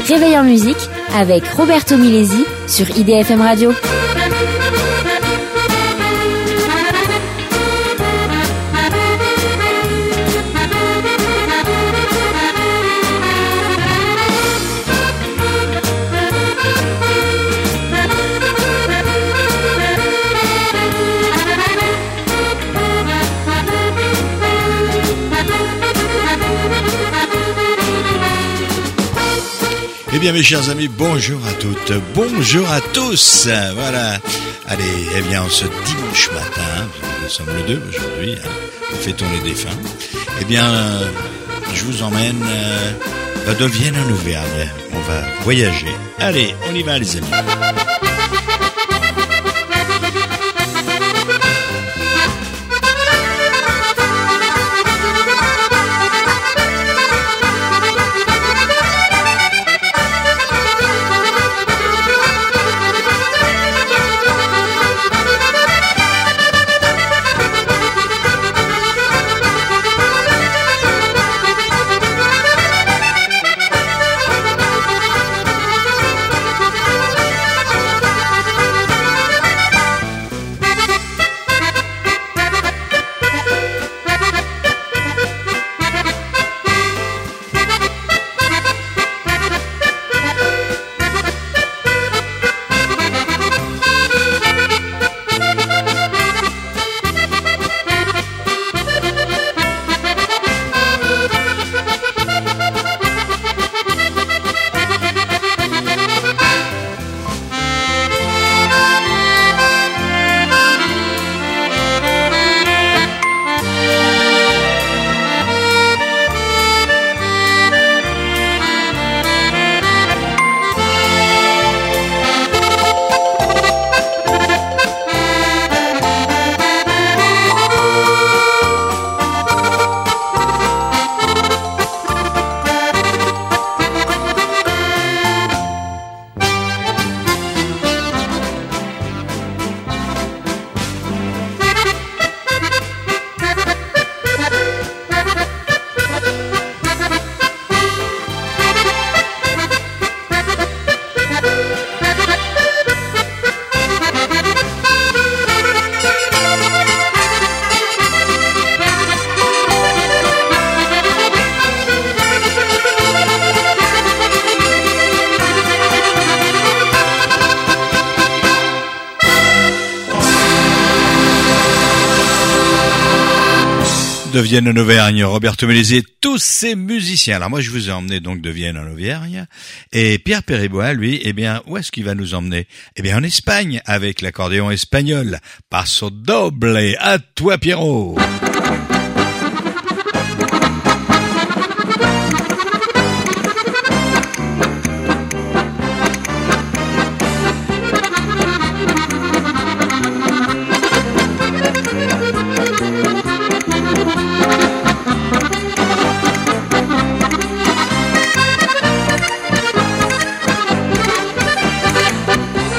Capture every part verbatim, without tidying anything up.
Réveil en musique avec Roberto Milesi sur I D F M Radio. Eh bien mes chers amis, bonjour à toutes, bonjour à tous, voilà. Allez, eh bien, ce dimanche matin, nous sommes le deux aujourd'hui, hein, nous fêtons les défunts. Eh bien, euh, je vous emmène euh, de Vienne en Auvergne, on va voyager. Allez, on y va les amis. De Vienne en Auvergne, Roberto Milesi et tous ces musiciens. Alors moi je vous ai emmené donc de Vienne en Auvergne et Pierre Péribois, lui, eh bien où est-ce qu'il va nous emmener? Eh bien en Espagne avec l'accordéon espagnol. Paso doble, à toi Pierrot.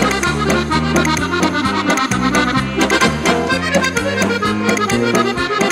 Thank you.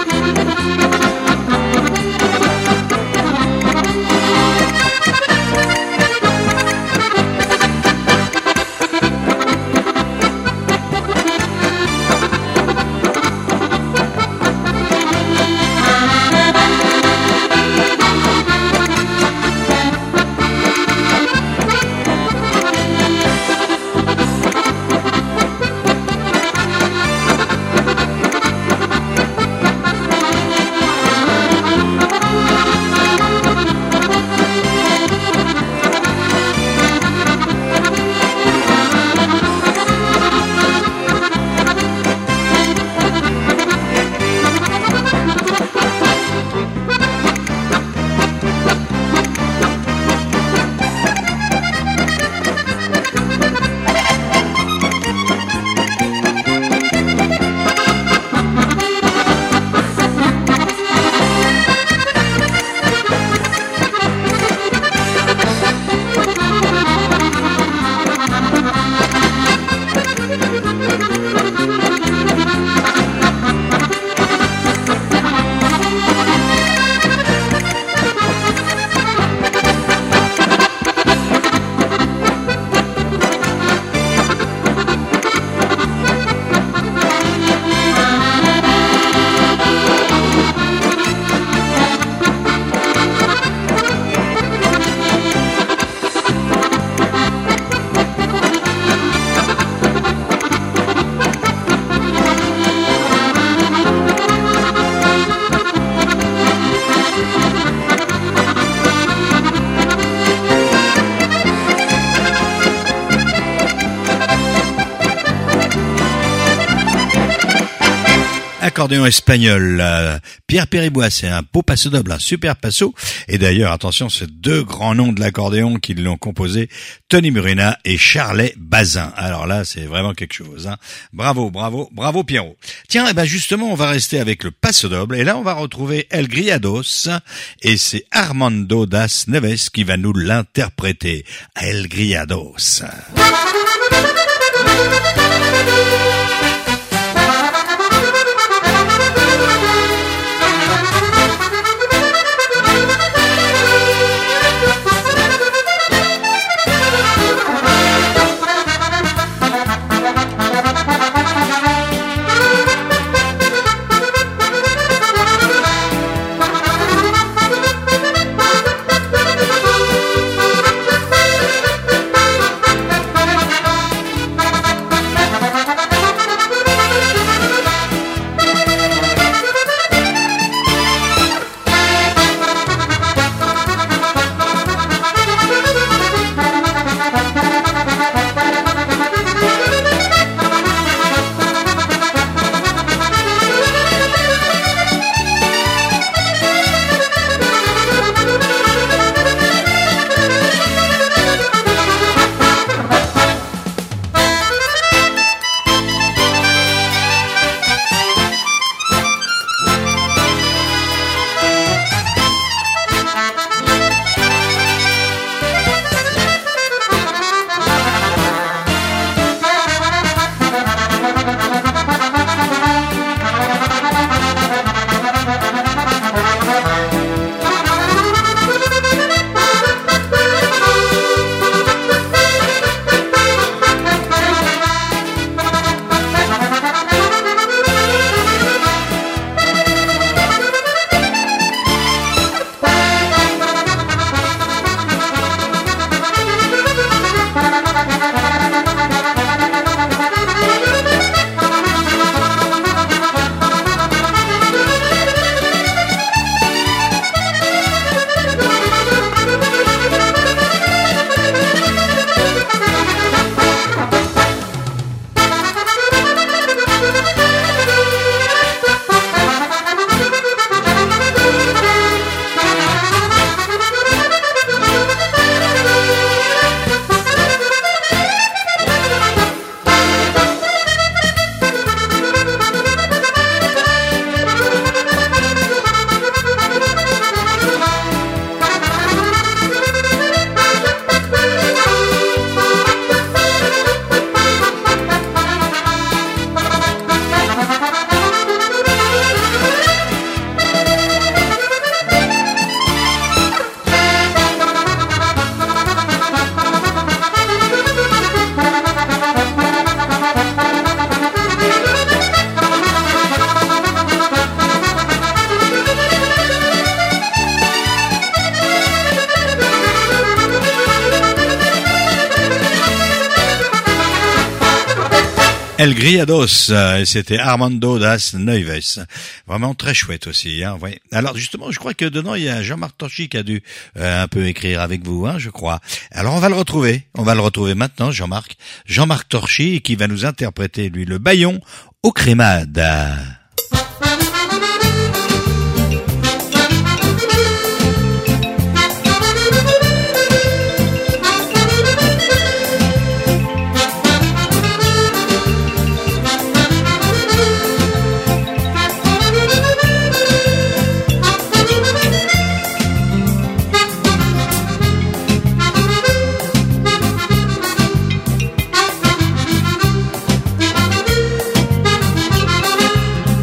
accordéon espagnol. Euh, Pierre Péribois, c'est un beau passo double, un super passo. Et d'ailleurs, attention, c'est deux grands noms de l'accordéon qui l'ont composé, Tony Murena et Charlet Bazin. Alors là, c'est vraiment quelque chose. Hein. Bravo, bravo, bravo Pierrot. Tiens, et ben justement, on va rester avec le passo double. Et là, on va retrouver El Griados. Et c'est Armando Das Neves qui va nous l'interpréter. El Griados. El Griados, euh, c'était Armando Das Neves. Vraiment très chouette aussi. Hein, ouais. Alors justement, je crois que dedans, il y a Jean-Marc Torchy qui a dû euh, un peu écrire avec vous, hein, je crois. Alors on va le retrouver. On va le retrouver maintenant, Jean-Marc. Jean-Marc Torchy qui va nous interpréter, lui, le Bayon au crémade. Thank you.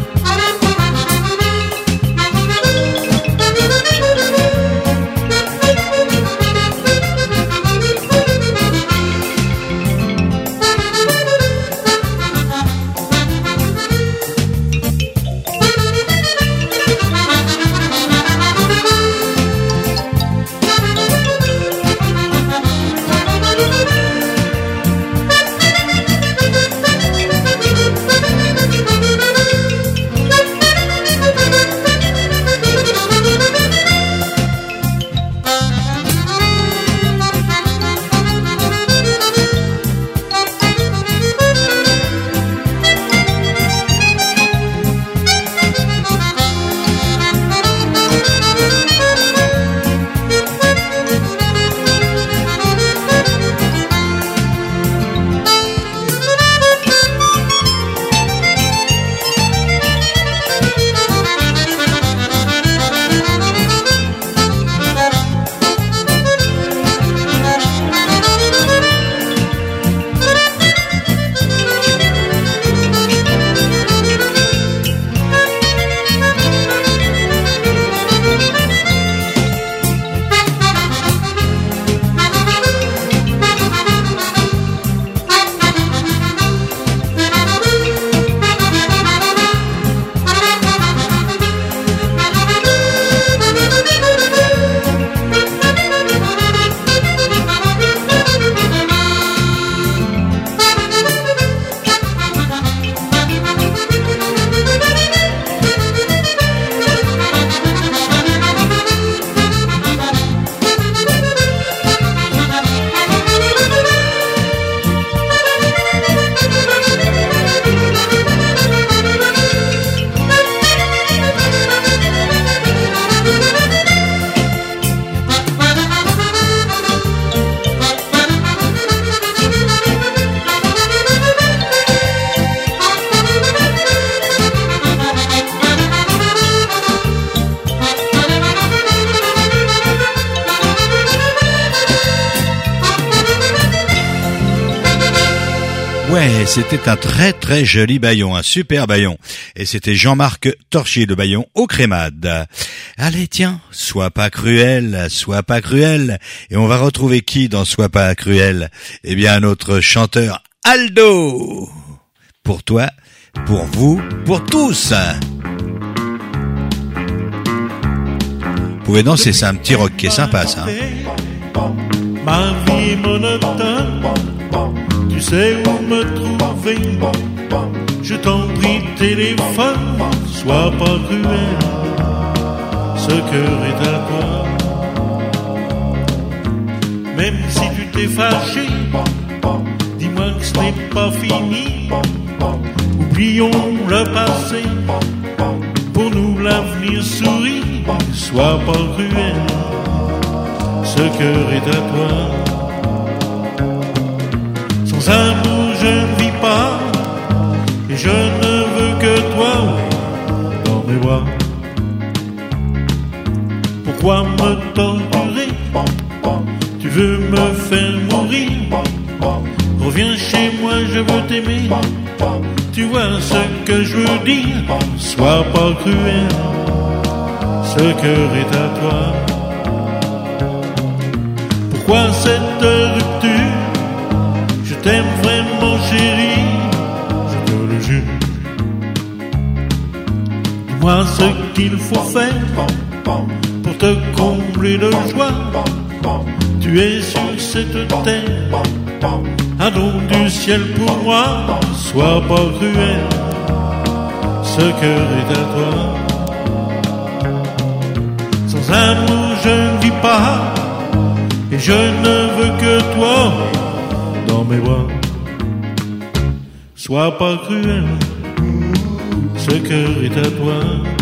Ouais, c'était un très très joli bâillon, un super bâillon. Et c'était Jean-Marc Torchier de Bâillon au Crémade. Allez tiens, sois pas cruel, sois pas cruel. Et on va retrouver qui dans Sois pas cruel? Eh bien notre chanteur Aldo. Pour toi, pour vous, pour tous. Vous pouvez danser, c'est un petit rock qui est sympa ça. Ma vie monotone, tu sais où me trouver. Je t'en prie, téléphone, sois pas cruel. Ce cœur est à toi. Même si tu t'es fâché, dis-moi que ce n'est pas fini. Oublions le passé, pour nous l'avenir sourit. Sois pas cruel, ce cœur est à toi. Sans amour je ne vis pas, et je ne veux que toi dans mes bras. Pourquoi me torturer? Tu veux me faire mourir? Reviens chez moi, je veux t'aimer. Tu vois ce que je veux dire? Sois pas cruel, ce cœur est à toi. Pourquoi cette rupture? Je t'aime vraiment chérie, je te le jure. Dis-moi ce qu'il faut faire pour te combler de joie. Tu es sur cette terre, un don du ciel pour moi. Sois pas cruel, ce cœur est à toi. Sans amour je ne vis pas, et je ne veux que toi dans mes bras. Sois pas cruel, ce cœur est à toi.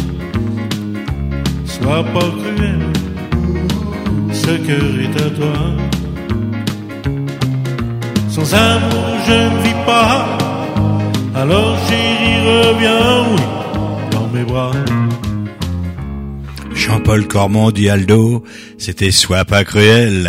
Sois pas cruel, ce cœur est à toi. Sans amour je ne vis pas, alors chérie reviens, oui, dans mes bras. Jean-Paul Cormon dit Aldo, c'était Sois pas cruel.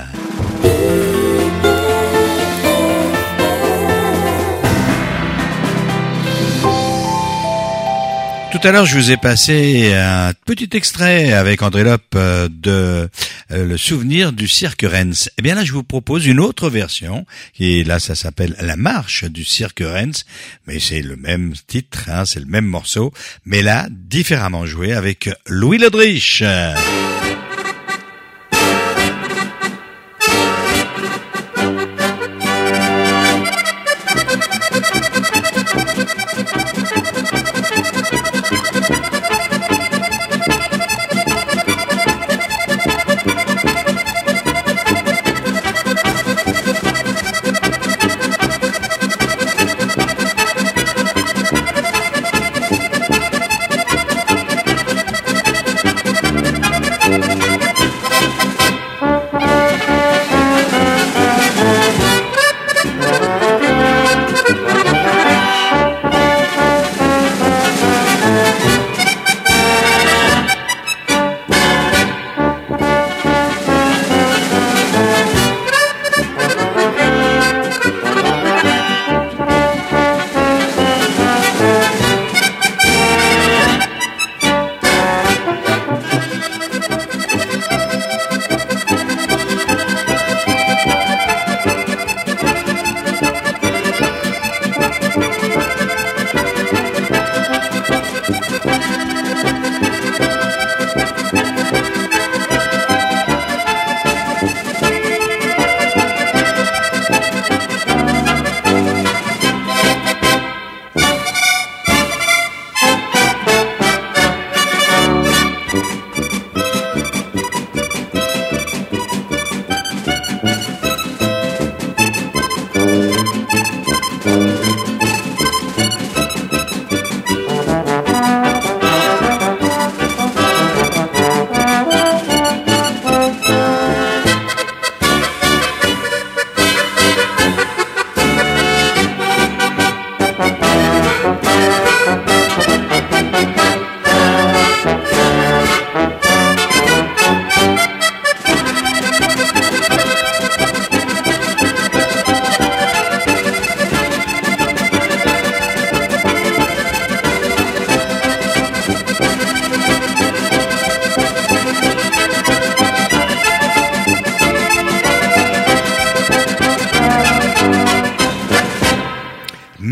Tout à l'heure, je vous ai passé un petit extrait avec André Lope de euh, Le souvenir du cirque Rennes. Eh bien là, je vous propose une autre version, qui là, ça s'appelle La marche du cirque Rennes, mais c'est le même titre, hein, c'est le même morceau, mais là, différemment joué avec Louis Ledrich. Thank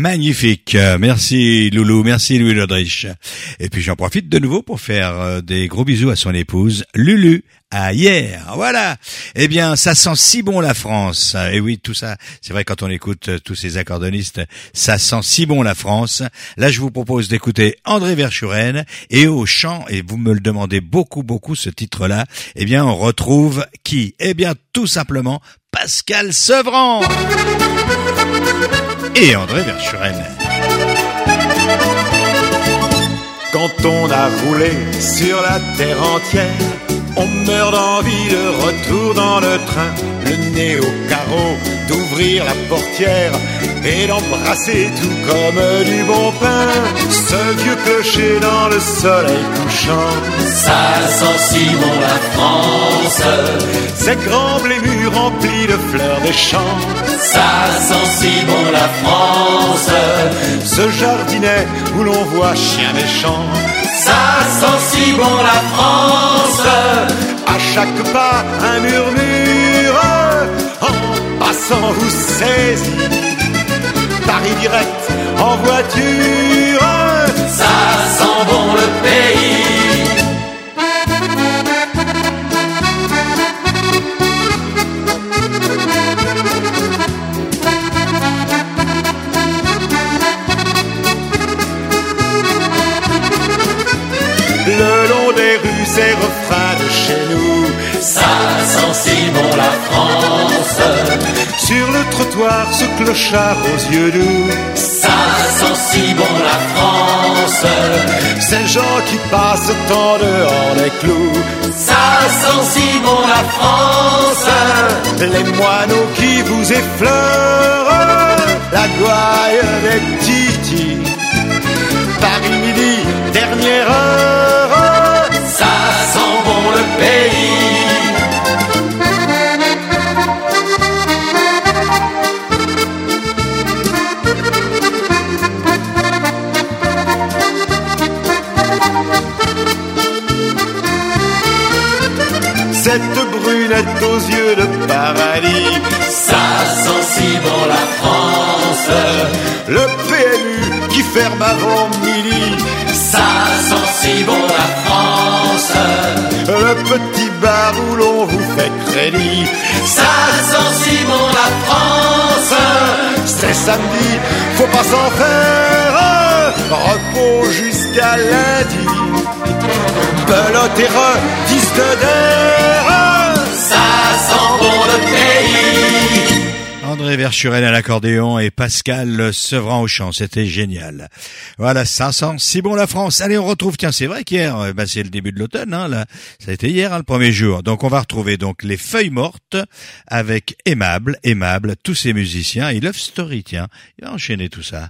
Magnifique. Merci Loulou, merci Louis Lodrich. Et puis j'en profite de nouveau pour faire des gros bisous à son épouse Lulu. À hier, voilà. Eh bien, ça sent si bon la France. Et oui, tout ça, c'est vrai quand on écoute tous ces accordonnistes, ça sent si bon la France. Là, je vous propose d'écouter André Verschuren et au chant, et vous me le demandez beaucoup, beaucoup ce titre-là, eh bien, on retrouve qui? Eh bien, tout simplement Pascal Sevran et André Verschuren. Quand on a roulé sur la terre entière, on meurt d'envie de retour dans le train, le nez au carreau, d'ouvrir la portière et d'embrasser tout comme du bon pain ce vieux clocher dans le soleil couchant. Ça sent si bon la France, ces grands blés mûrs remplis de fleurs des champs. Ça sent si bon la France, ce jardinet où l'on voit chien méchant. Ça sent si bon la France, à chaque pas un murmure, en passant vous saisit, Paris direct en voiture. Ça sent bon le pays. Le long des rues, ces refrains de chez nous. Ça sent si bon la France. Sur le trottoir, ce clochard aux yeux doux. Ça sent si bon la France. Ces gens qui passent tant dehors des clous. Ça sent si bon la France. Les moineaux qui vous effleurent, la gouaille des titis. Paris midi, dernière heure. Ça sent bon le pays. Cette brunette aux yeux de paradis. Ça sent si bon la France. Le P M U qui ferme avant midi. Ça sent si bon la France. Le petit bar où l'on vous fait crédit. Ça sent si bon la France. C'est samedi, faut pas s'en faire. Repos jusqu'à lundi. Belote et re, disque d'air. Ça sent bon le pays. André Verschuren à l'accordéon et Pascal Sevran au chant, c'était génial. Voilà, ça sent si bon la France. Allez, on retrouve, tiens, c'est vrai qu'hier, bah, c'est le début de l'automne, hein, là. Ça a été hier, hein, le premier jour. Donc, on va retrouver donc les Feuilles Mortes avec Aimable, Aimable, tous ces musiciens et Love Story, tiens. Il va enchaîner tout ça.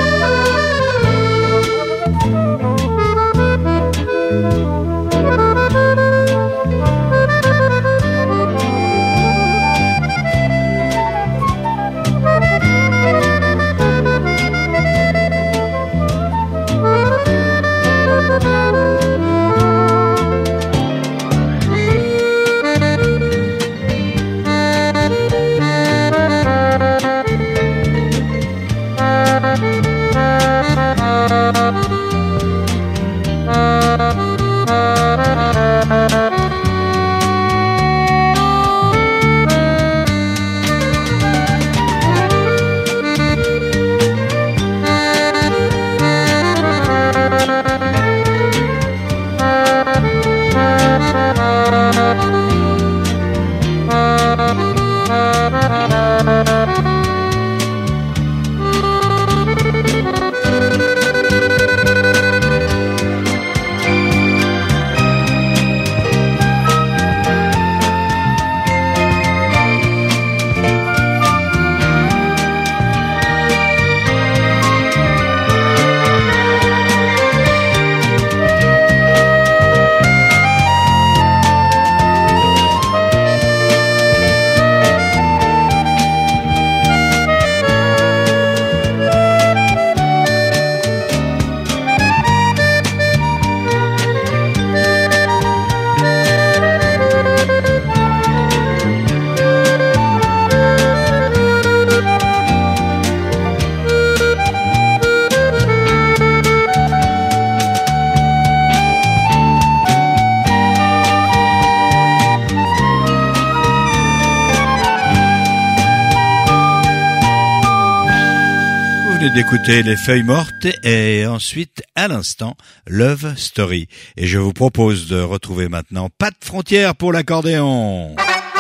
Thank you. venez d'écouter Les Feuilles Mortes et ensuite, à l'instant, Love Story. Et je vous propose de retrouver maintenant Pas de frontières pour l'accordéon.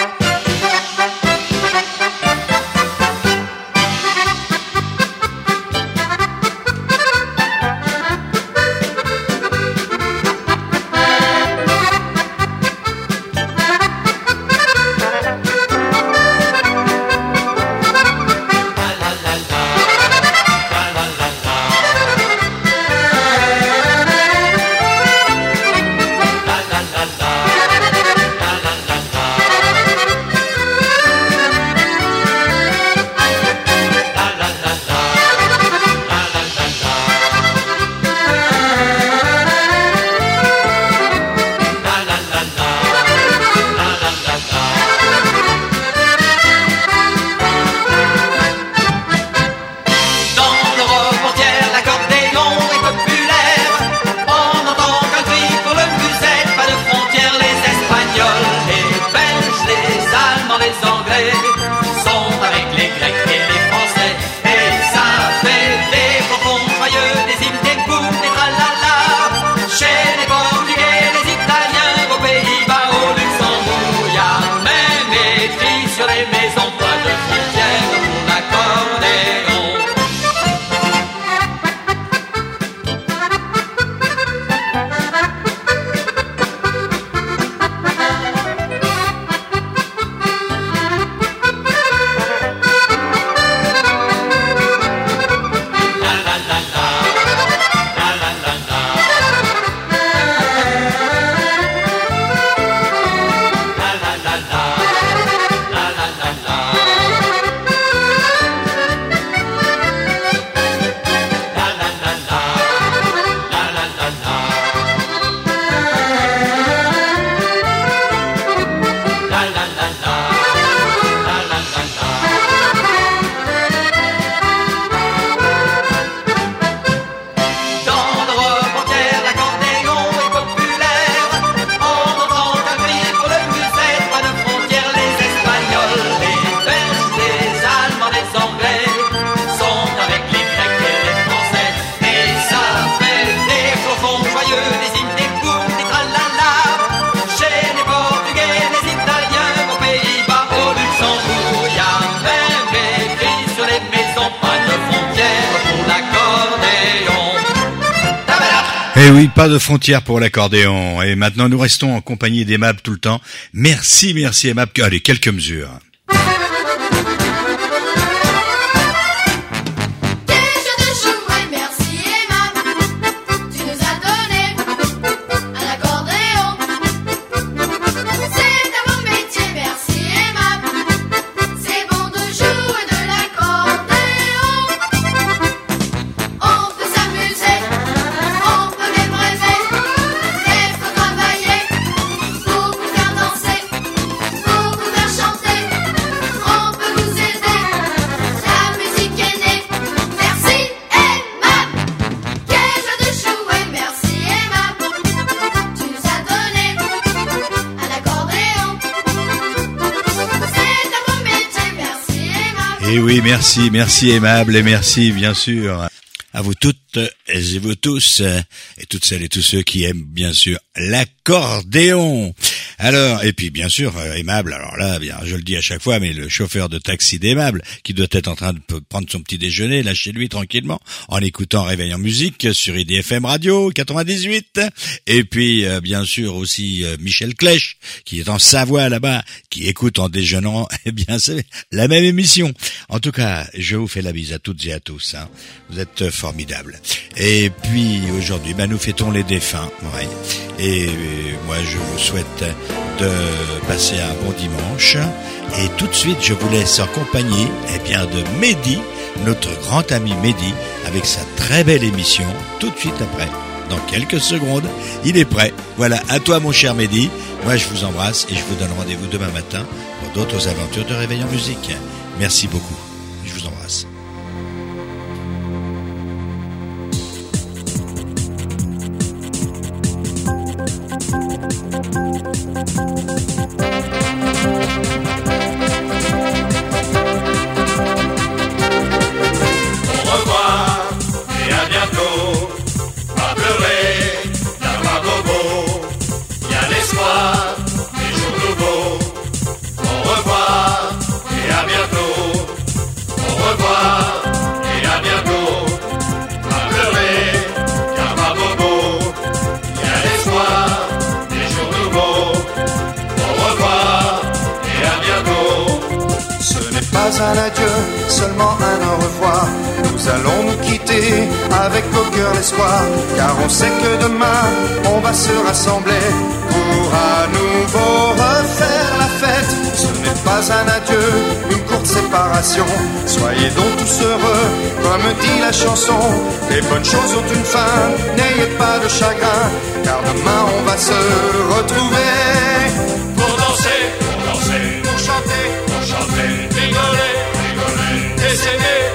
Eh oui, pas de frontières pour l'accordéon. Et maintenant, nous restons en compagnie d'Aimable tout le temps. Merci, merci Aimable. Allez, quelques mesures. Et oui, merci, merci Aimable et merci bien sûr à vous toutes et vous tous et toutes celles et tous ceux qui aiment bien sûr l'accordéon. Alors, et puis bien sûr, Aimable, alors là, bien, je le dis à chaque fois, mais le chauffeur de taxi d'Aimable, qui doit être en train de prendre son petit déjeuner, là, chez lui, tranquillement, en écoutant Réveil en musique sur I D F M Radio quatre-vingt-dix-huit. Et puis, euh, bien sûr, aussi euh, Michel Clèche, qui est en Savoie, là-bas, qui écoute en déjeunant, eh bien, c'est la même émission. En tout cas, je vous fais la bise à toutes et à tous, hein. Vous êtes formidables. Et puis, aujourd'hui, ben, nous fêtons les défunts, ouais. Et euh, moi, je vous souhaite de passer un bon dimanche. Et tout de suite, je vous laisse en compagnie, eh bien, de Mehdi, notre grand ami Mehdi, avec sa très belle émission, tout de suite après. Dans quelques secondes, il est prêt. Voilà, à toi mon cher Mehdi. Moi, je vous embrasse et je vous donne rendez-vous demain matin pour d'autres aventures de Réveil en musique. Merci beaucoup. Je vous embrasse. Au revoir. pas un adieu, seulement un au revoir. Nous allons nous quitter avec au cœur l'espoir, car on sait que demain on va se rassembler pour à nouveau refaire la fête. Ce n'est pas un adieu, une courte séparation. Soyez donc tous heureux, comme dit la chanson. Les bonnes choses ont une fin, n'ayez pas de chagrin, car demain on va se retrouver Pour danser, pour danser, pour chanter, pour chanter, rigoler, rigoler, et s'aimer,